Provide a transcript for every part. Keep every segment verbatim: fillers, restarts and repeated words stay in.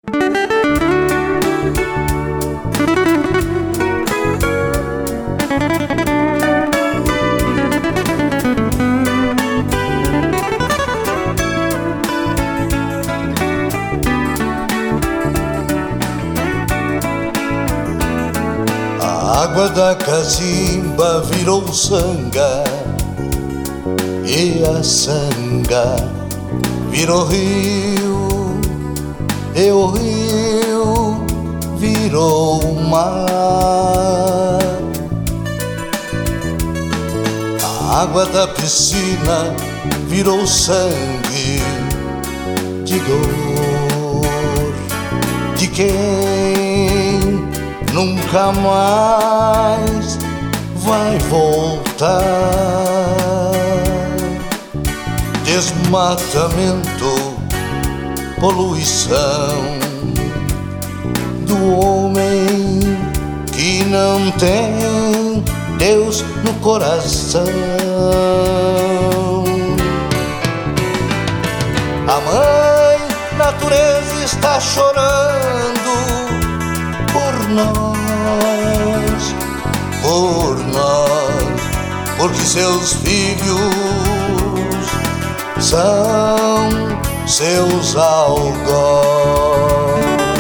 A água da cacimba virou sanga e a sanga virou rio, e o rio virou mar. A água da piscina virou sangue de dor de quem nunca mais vai voltar. Desmatamento, poluição do homem que não tem Deus no coração. A mãe natureza está chorando por nós, por nós, porque seus filhos são seus algozes.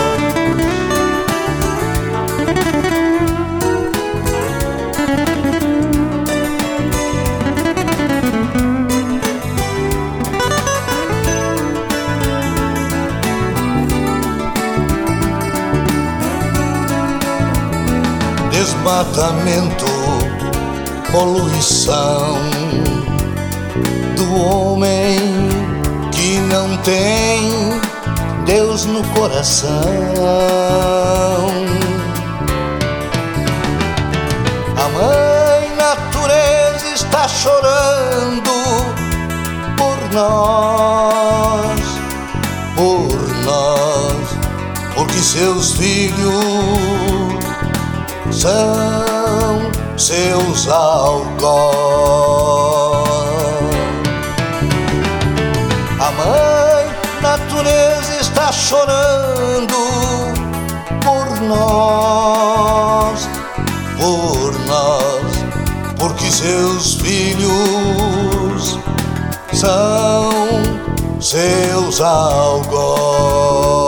Desmatamento, poluição do homem que não tem Deus no coração. A mãe natureza está chorando por nós, por nós, porque seus filhos são seus algozes. A mãe natureza está chorando por nós, por nós, porque seus filhos são seus algozes.